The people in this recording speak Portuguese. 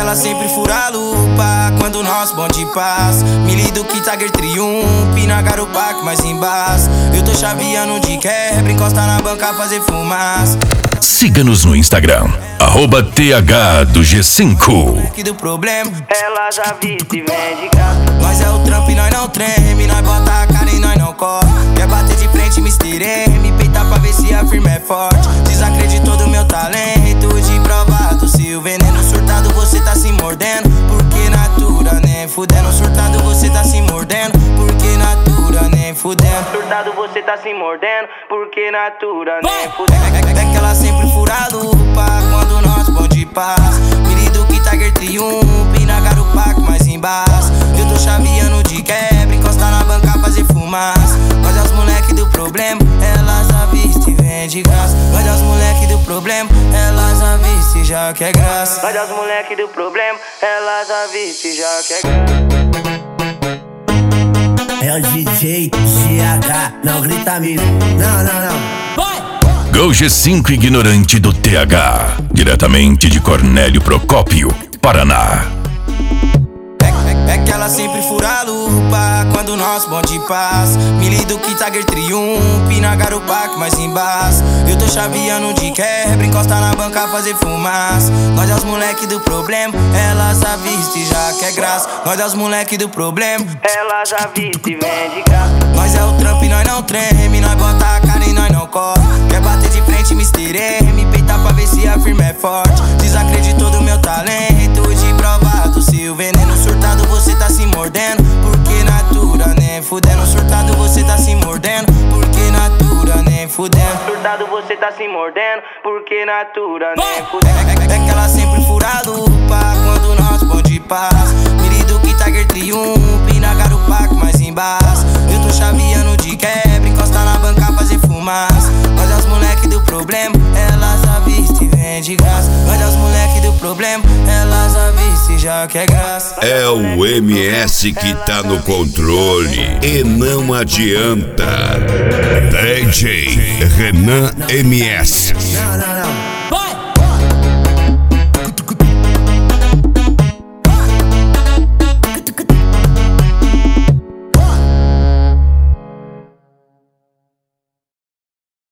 ela sempre fura a lupa quando nós bonde paz. Mili do Tiger triunfe na garupa que mais embaixo. Eu tô chaveando de quebra, encosta na banca fazer fumaça. Siga-nos no Instagram, @TH do G5. Que do problema, ela já viste e vem de casa. Nós é o trampo e nós não treme, nós bota a cara e nós não corre. Quer bater de frente, Mr. M, peita pra ver se a firma é forte. Desacreditou do meu talento, de provado. Se o veneno surtado você tá se mordendo, porque natura nem fudendo. Surtado você tá se mordendo, porque natura nem fudendo. Surtado você tá se mordendo, porque natura nem fudendo. É que ela sempre fura a lupa quando nós bonde paz. Mili do Tiger triunfe na garupa que mais embaixo. Eu tô chaveando de quebra, encosta na banca fazer fumaça. Nós é os moleque do problema, elas avista e vem de graça. Nós é os moleque do problema, elas avista e já quer graça. Nós é os moleque do problema, elas avista e já quer graça. É o DJ GH, não grita amigo, não. Go G5 ignorante do TH, diretamente de Cornélio Procópio, Paraná. É que ela sempre fura a lupa quando nós bonde paz. Mili do Tiger triunfe na garupa que mais embaixo. Eu tô chaveando de quebra, encosta na banca fazer fumaça. Nós é os moleque do problema, elas avista e já quer graça. Nós é os moleque do problema, elas avista e vem de graça. Nós é o trampo e nós não treme, nós bota a cara e nós não corre. Quer bater de frente, Mr. M, peita pra ver se a firma é forte. Desacreditou do meu talento, de provado. Se o veneno surtado você tá se mordendo, porque natura nem fudendo. Surtado você tá se mordendo, porque natura nem fudendo. Surtado você tá se mordendo, porque natura nem fudendo. É que ela sempre fura a lupa quando nós bonde paz. Mili do Tiger triunfe na garupa que mais embaixo. Eu tô chaveando de quebra, encosta na banca fazer fumaça. Nós é os moleque do problema, elas avista e vem de graça. Nós é os moleque do problema, elas avista e já quer graça. É o MS que tá no controle e não adianta. DJ Renan MS. Não.